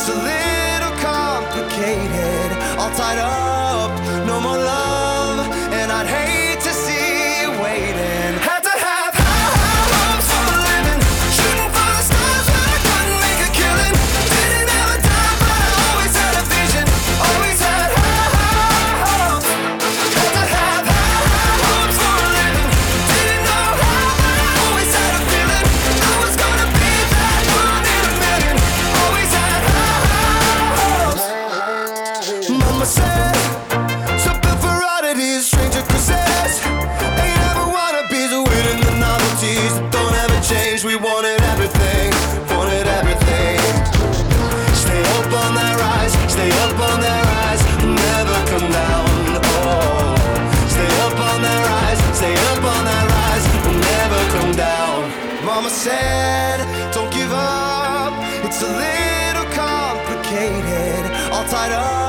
a little complicated, all tied up, no more love, and I'd hate to see you waiting. Had to have high hopes for a living, shooting for the stars but I couldn't make a killing. Didn't have a dime but I always had a vision, always had high hopes. Had to have high hopes for a living, didn't know how but I always had a feeling I was gonna be that one in a million. Always had high hopes. Mama said, something for oddities, stranger kisses. Ain't ever wannabes, winning the novelties that don't ever change. We wanted everything, wanted everything. Stay up on that rise, stay up on that rise, never come down. Oh, stay up on that rise, stay up on that rise, never come down. Mama said, don't give up, it's a little complicated, all tied up.